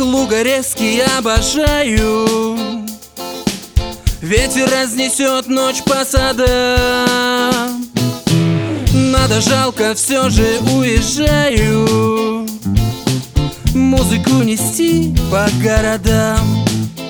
луга резкий обожаю. Ветер разнесет ночь по садам. Надо, жалко, все же уезжаю музыку нести по городам.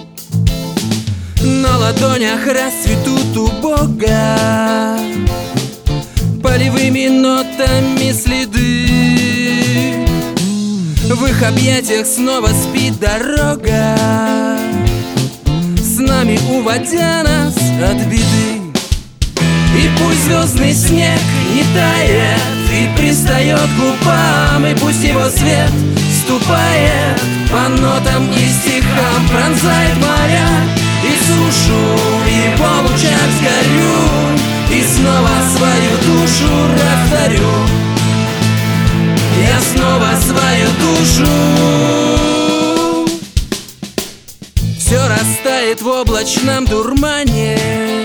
На ладонях расцветут у Бога полевыми нотами следы. В их объятиях снова спит дорога, с нами уводя нас от беды. И пусть звездный снег не тает и пристает к губам, и пусть его свет ступает по нотам и стихам, пронзает моря и сушу, в его лучах сгорю и снова свою душу растворю. Я снова свою душу. Все растает в облачном дурмане,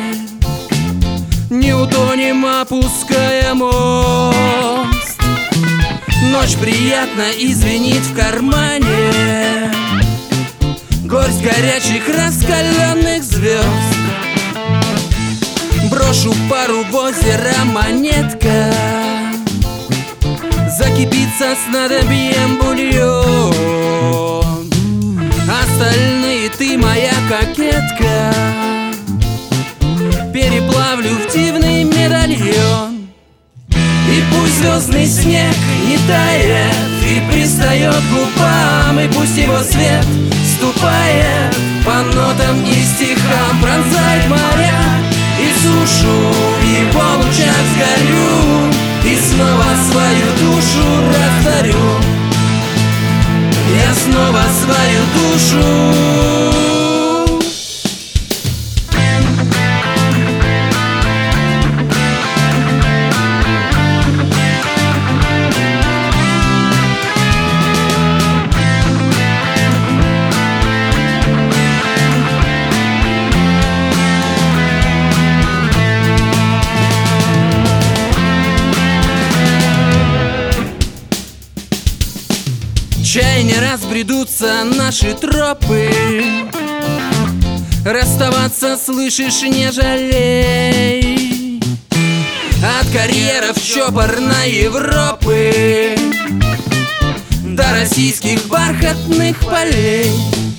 не утонем, опуская мост. Ночь приятно и звенит в кармане горсть горячих раскаленных звезд. Брошу пару в озеро монетка, закипится снадобьем бульон. Остальные ты моя кокетка, переплавлю в дивный медальон. И пусть звездный снег не тает и пристает к губам, и пусть его свет ступает по нотам и стихам, пронзает моря и сушу, в его лучах сгорю и снова свою душу растворю. Я снова свою душу. Чай не разбредутся наши тропы, расставаться, слышишь, не жалей. От карьеров чопорной Европы до российских бархатных полей.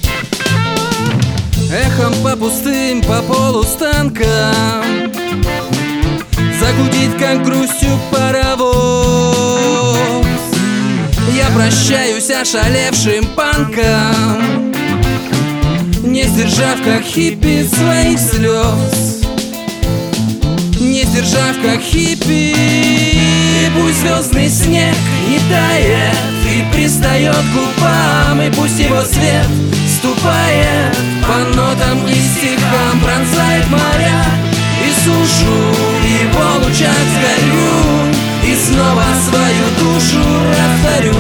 Эхом по пустым, по полу станкам загудит, как грустью паровоз. Я прощаюсь ошалевшим панкам, не сдержав, как хиппи, своих слез. Не сдержав, как хиппи. И пусть звездный снег не тает и пристает к губам, и пусть его свет ступает по нотам и стихам, пронзает моря и сушу, в его лучах сгорю и снова свою душу растворю.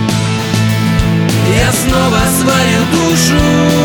Я снова свою душу.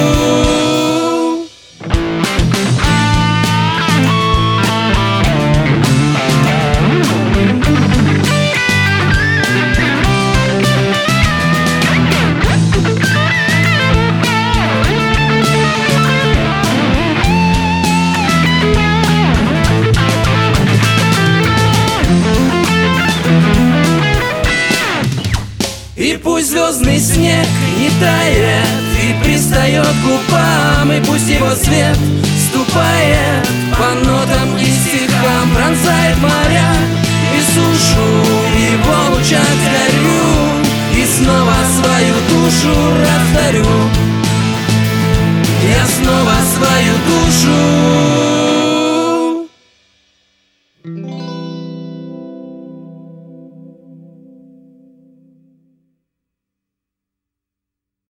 И пусть звездный снег не тает и пристает к губам, и пусть его свет ступает по нотам и стихам, пронзает моря и сушу, в его лучах сгорю и снова свою душу растворю. Я снова свою душу.